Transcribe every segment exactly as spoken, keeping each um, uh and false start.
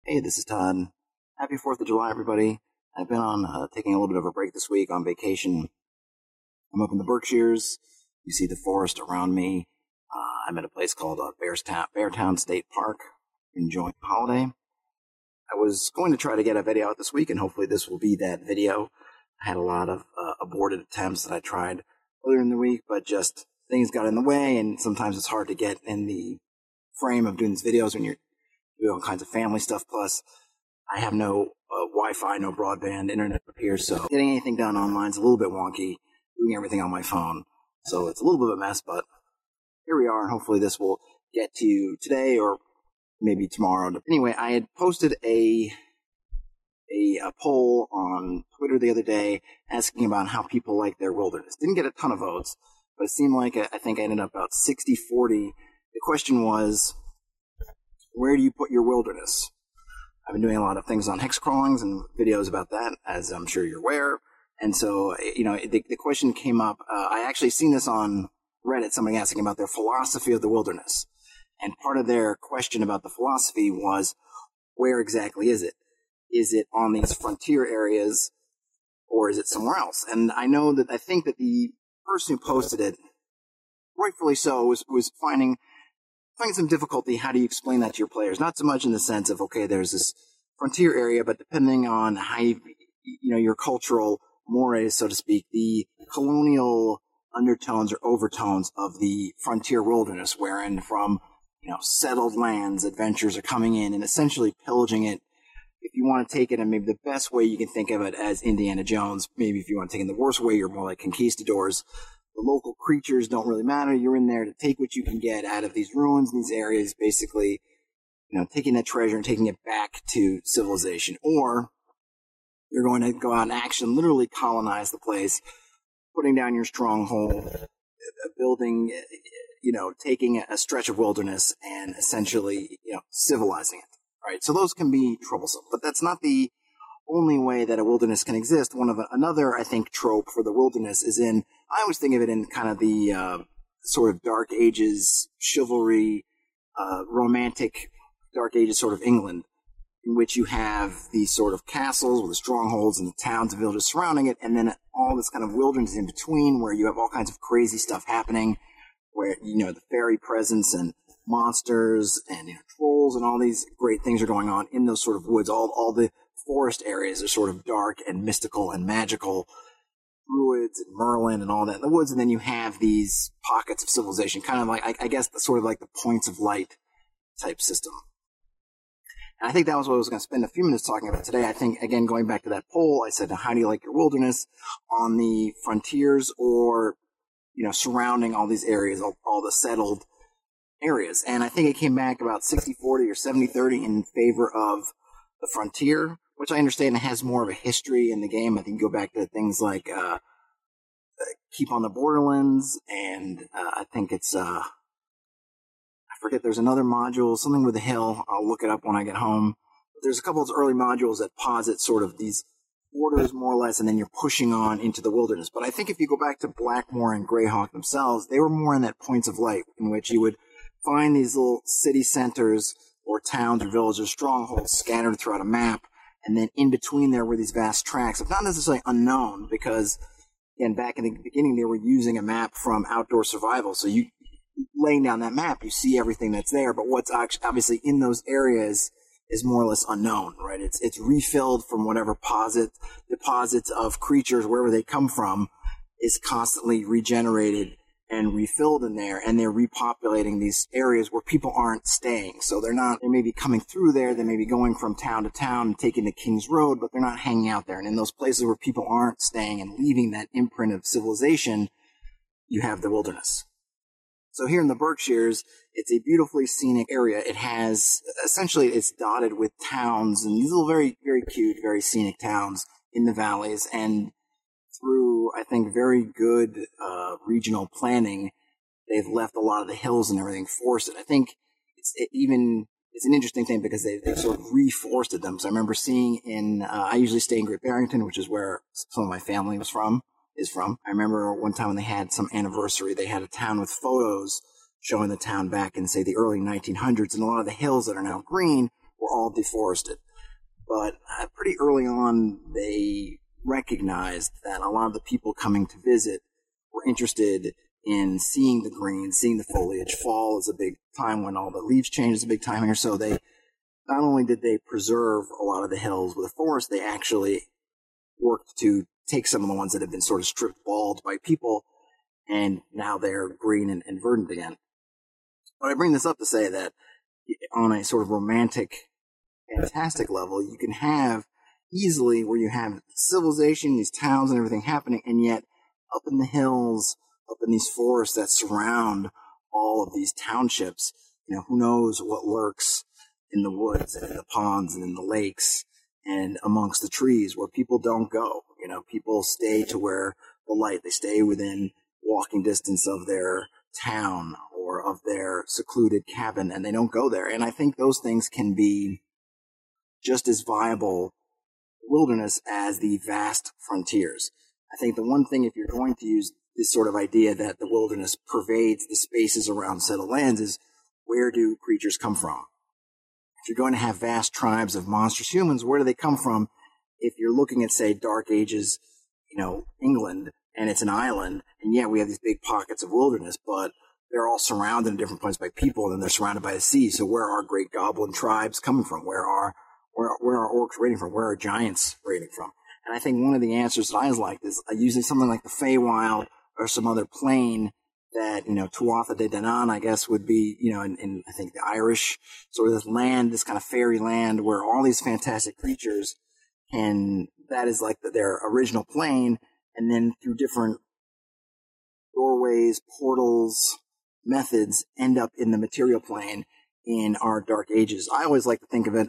Hey, this is Todd. Happy fourth of July, everybody. I've been on uh, taking a little bit of a break this week on vacation. I'm up in the Berkshires. You see the forest around me. Uh, I'm at a place called uh, Bearstown, Beartown State Park, enjoying the holiday. I was going to try to get a video out this week, and hopefully this will be that video. I had a lot of uh, aborted attempts that I tried earlier in the week, but just things got in the way, and sometimes it's hard to get in the frame of doing these videos when you're doing all kinds of family stuff. Plus, I have no uh, Wi-Fi, no broadband internet up here, so getting anything done online is a little bit wonky, doing everything on my phone. So it's a little bit of a mess, but here we are, and hopefully this will get to you today or maybe tomorrow. Anyway, I had posted a, a, a poll on Twitter the other day asking about how people like their wilderness. Didn't get a ton of votes, but it seemed like I think I ended up about sixty forty. The question was, where do you put your wilderness? I've been doing a lot of things on hex crawlings and videos about that, as I'm sure you're aware. And so, you know, the, the question came up. Uh, I actually seen this on Reddit, somebody asking about their philosophy of the wilderness. And part of their question about the philosophy was, where exactly is it? Is it on these frontier areas, or is it somewhere else? And I know that I think that the person who posted it, rightfully so, was, was finding finding some difficulty. How do you explain that to your players? Not so much in the sense of, okay, there's this frontier area, but depending on how you, you know, your cultural mores, so to speak, the colonial undertones or overtones of the frontier wilderness, wherein from, you know, settled lands, adventurers are coming in and essentially pillaging it. If you want to take it, and maybe the best way you can think of it as Indiana Jones, maybe if you want to take it in the worst way, you're more like conquistadors. The local creatures don't really matter. You're in there to take what you can get out of these ruins, these areas, basically, you know, taking that treasure and taking it back to civilization. Or you're going to go out and actually literally colonize the place, putting down your stronghold, building, you know, taking a stretch of wilderness and essentially, you know, civilizing it, right? So those can be troublesome, but that's not the only way that a wilderness can exist. One of a, another, I think, trope for the wilderness is in, I always think of it in kind of the uh, sort of Dark Ages, chivalry, uh, romantic Dark Ages sort of England, in which you have these sort of castles with the strongholds and the towns and villages surrounding it, and then all this kind of wilderness in between where you have all kinds of crazy stuff happening, where, you know, the fairy presence and monsters and, you know, trolls and all these great things are going on in those sort of woods. All, all the forest areas are sort of dark and mystical and magical, druids and Merlin and all that in the woods, and then you have these pockets of civilization, kind of like, I, I guess, the, sort of like the points of light type system. And I think that was what I was going to spend a few minutes talking about today. I think, again, going back to that poll, I said, how do you like your wilderness? On the frontiers or, you know, surrounding all these areas, all, all the settled areas? And I think it came back about sixty forty or seventy thirty in favor of the frontier, which I understand has more of a history in the game. I think you go back to things like uh, Keep on the Borderlands, and uh, I think it's, uh, I forget, there's another module, something with a hill. I'll look it up when I get home. But there's a couple of those early modules that posit sort of these borders more or less, and then you're pushing on into the wilderness. But I think if you go back to Blackmoor and Greyhawk themselves, they were more in that points of light, in which you would find these little city centers or towns or villages, strongholds scattered throughout a map, and then in between there were these vast tracts of not necessarily unknown, because, again, back in the beginning they were using a map from Outdoor Survival, so you laying down that map, you see everything that's there, but what's actually obviously in those areas is more or less unknown, right? It's it's refilled from whatever posit, deposits of creatures, wherever they come from, is constantly regenerated and refilled in there, and they're repopulating these areas where people aren't staying. So they're not, they may be coming through there, they may be going from town to town and taking the King's Road, but they're not hanging out there. And in those places where people aren't staying and leaving that imprint of civilization, you have the wilderness. So here in the Berkshires, it's a beautifully scenic area. It has, essentially, it's dotted with towns, and these little very, very cute, very scenic towns in the valleys, and through, I think, very good uh, regional planning, they've left a lot of the hills and everything forested. I think it's it even it's an interesting thing because they, they've sort of reforested them. So I remember seeing in, uh, I usually stay in Great Barrington, which is where some of my family was from, is from. I remember one time when they had some anniversary, they had a town with photos showing the town back in, say, the early nineteen hundreds, and a lot of the hills that are now green were all deforested. But uh, pretty early on, they recognized that a lot of the people coming to visit were interested in seeing the green, seeing the foliage. Fall is a big time when all the leaves change. It's a big time here. So they, not only did they preserve a lot of the hills with the forest, they actually worked to take some of the ones that had been sort of stripped bald by people, and now they're green and, and verdant again. But I bring this up to say that on a sort of romantic, fantastic level, you can have easily where you have civilization, these towns and everything happening, and yet up in the hills, up in these forests that surround all of these townships, you know, who knows what lurks in the woods and in the ponds and in the lakes and amongst the trees where people don't go. You know, people stay to where the light, they stay within walking distance of their town or of their secluded cabin, and they don't go there. And I think those things can be just as viable wilderness as the vast frontiers. I think the one thing, if you're going to use this sort of idea that the wilderness pervades the spaces around settled lands, is where do creatures come from? If you're going to have vast tribes of monstrous humans, where do they come from? If you're looking at, say, Dark Ages, you know, England, and it's an island, and yeah, we have these big pockets of wilderness, but they're all surrounded in different points by people, and then they're surrounded by the sea. So where are great goblin tribes coming from? Where are where where are orcs raiding from? Where are giants raiding from? And I think one of the answers that I was like is uh, using something like the Feywild or some other plane that, you know, Tuatha De Danann, I guess, would be, you know, in, in I think the Irish, sort of this land, this kind of fairy land where all these fantastic creatures, and that is like the, their original plane, and then through different doorways, portals, methods, end up in the material plane in our Dark Ages. I always like to think of it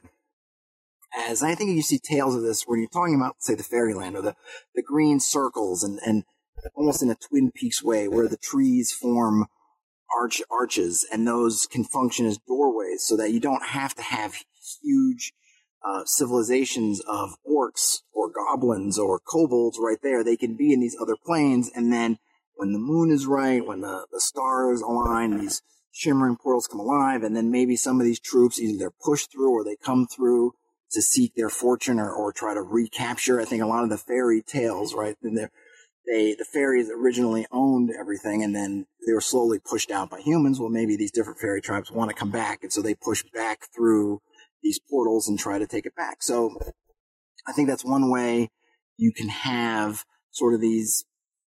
as, I think you see tales of this when you're talking about, say, the fairyland or the, the green circles and, and almost in a Twin Peaks way where the trees form arch arches, and those can function as doorways so that you don't have to have huge uh, civilizations of orcs or goblins or kobolds right there. They can be in these other planes, and then when the moon is right, when the, the stars align, these shimmering portals come alive, and then maybe some of these troops, either they're pushed through or they come through to seek their fortune or, or try to recapture. I think a lot of the fairy tales, right, and they, the fairies originally owned everything, and then they were slowly pushed out by humans. Well, maybe these different fairy tribes want to come back, and so they push back through these portals and try to take it back. So I think that's one way you can have sort of these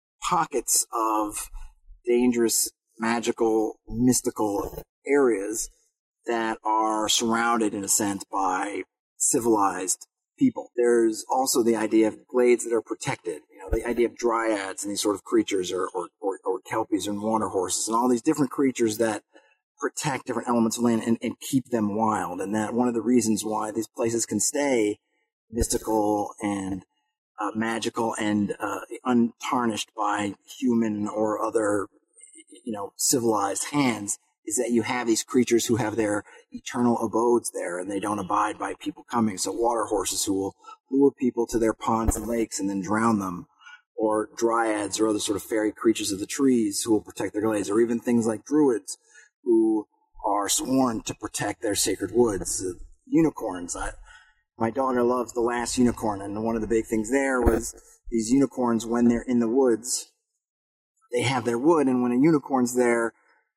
pockets of dangerous, magical, mystical areas that are surrounded, in a sense, by civilized people. There's also the idea of glades that are protected. You know, the idea of dryads and these sort of creatures, or, or, or, or kelpies and water horses, and all these different creatures that protect different elements of land and, and keep them wild. And that one of the reasons why these places can stay mystical and uh, magical and uh, untarnished by human or other, you know, civilized hands, is that you have these creatures who have their eternal abodes there, and they don't abide by people coming. So water horses who will lure people to their ponds and lakes and then drown them, or dryads or other sort of fairy creatures of the trees who will protect their glades, or even things like druids who are sworn to protect their sacred woods. Uh, unicorns. I, my daughter loves The Last Unicorn, and one of the big things there was these unicorns, when they're in the woods, they have their wood, and when a unicorn's there,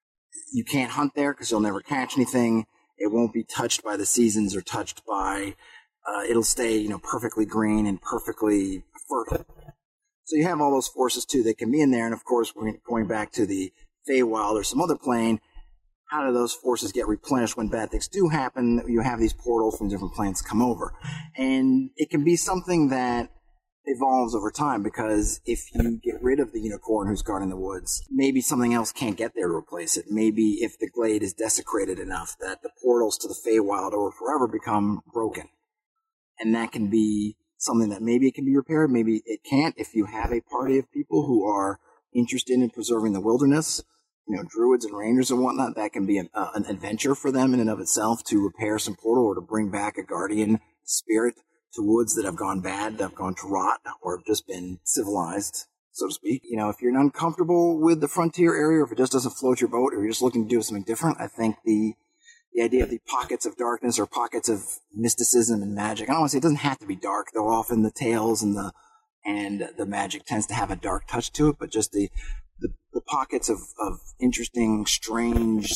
you can't hunt there because you'll never catch anything. It won't be touched by the seasons or touched by, uh, it'll stay, you know, perfectly green and perfectly fertile. So you have all those forces too that can be in there. And of course, we're going back to the Feywild or some other plane. How do those forces get replenished when bad things do happen? You have these portals from different planes come over. And it can be something that evolves over time, because if you get rid of the unicorn who's guarding the woods, maybe something else can't get there to replace it. Maybe if the glade is desecrated enough that the portals to the Feywild or forever become broken. And that can be something that maybe it can be repaired, maybe it can't. If you have a party of people who are interested in preserving the wilderness, you know, druids and rangers and whatnot, that can be an, uh, an adventure for them in and of itself to repair some portal or to bring back a guardian spirit to woods that have gone bad, that have gone to rot, or have just been civilized, so to speak. You know, if you're uncomfortable with the frontier area, or if it just doesn't float your boat, or you're just looking to do something different, I think the the idea of the pockets of darkness or pockets of mysticism and magic. I don't want to say it doesn't have to be dark, though often the tales and the and the magic tends to have a dark touch to it, but just the the, the pockets of, of interesting, strange,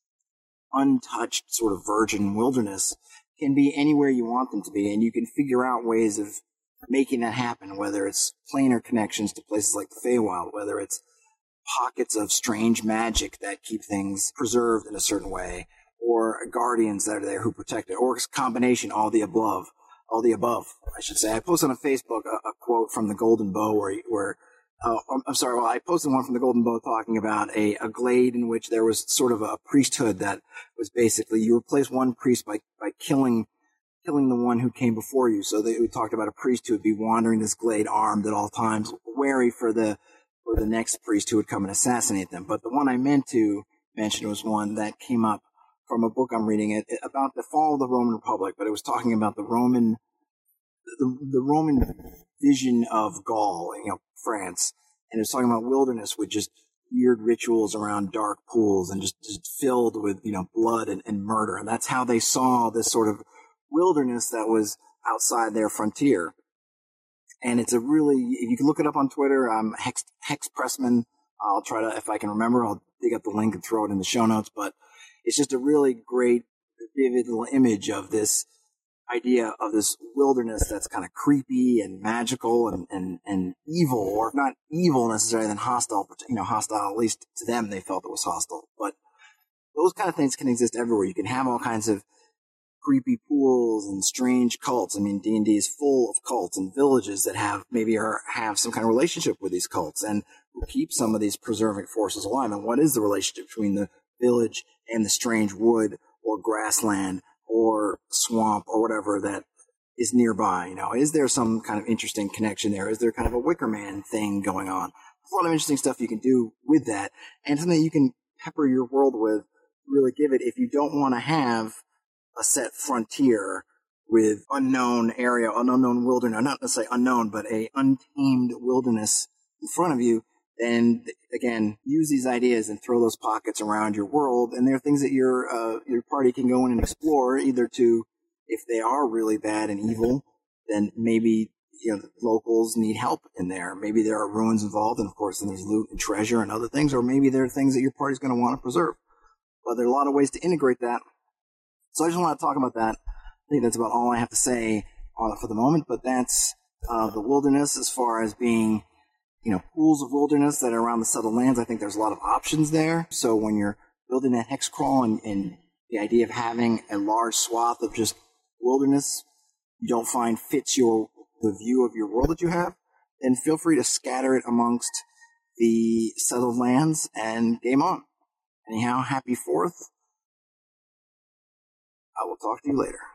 untouched sort of virgin wilderness can be anywhere you want them to be, and you can figure out ways of making that happen, whether it's planar connections to places like the Feywild, whether it's pockets of strange magic that keep things preserved in a certain way, or guardians that are there who protect it, or a combination, all the above, all the above, I should say. I posted on Facebook a, a quote from the Golden Bow where, where uh, I'm sorry, well, I posted one from the Golden Bow talking about a, a glade in which there was sort of a priesthood that was basically, you replace one priest by, by killing killing the one who came before you. So they we talked about a priest who would be wandering this glade armed at all times, wary for the for the next priest who would come and assassinate them. But the one I meant to mention was one that came up from a book I'm reading it about the fall of the Roman Republic, but it was talking about the Roman the, the Roman vision of Gaul, you know, France, and it was talking about wilderness with just weird rituals around dark pools and just, just filled with, you know, blood and, and murder. And that's how they saw this sort of wilderness that was outside their frontier. And it's a really, if you can look it up on Twitter, I'm Hex, Hex Pressman. I'll try to, if I can remember, I'll dig up the link and throw it in the show notes. But it's just a really great, vivid little image of this idea of this wilderness that's kind of creepy and magical and, and, and evil, or if not evil necessarily, then hostile, you know, hostile, at least to them, they felt it was hostile. But those kind of things can exist everywhere. You can have all kinds of creepy pools and strange cults. I mean, D and D is full of cults and villages that have maybe are, have some kind of relationship with these cults and who keep some of these preserving forces alive. And what is the relationship between the village and the strange wood or grassland or swamp or whatever that is nearby? You know, is there some kind of interesting connection there? Is there kind of a Wicker Man thing going on? There's a lot of interesting stuff you can do with that, and something you can pepper your world with, really give it, if you don't want to have a set frontier with unknown area, an unknown wilderness, not necessarily unknown, but a untamed wilderness in front of you, then again, use these ideas and throw those pockets around your world. And there are things that your uh, your party can go in and explore, either to, if they are really bad and evil, then maybe, you know, the locals need help in there. Maybe there are ruins involved, and of course then there's loot and treasure and other things, or maybe there are things that your party's going to want to preserve. But there are a lot of ways to integrate that. So I just want to talk about that. I think that's about all I have to say uh, for the moment, but that's uh, the wilderness as far as being, you know, pools of wilderness that are around the settled lands. I think there's a lot of options there. So when you're building that hex crawl and, and the idea of having a large swath of just wilderness you don't find fits your the view of your world that you have, then feel free to scatter it amongst the settled lands and game on. Anyhow, happy fourth. I will talk to you later.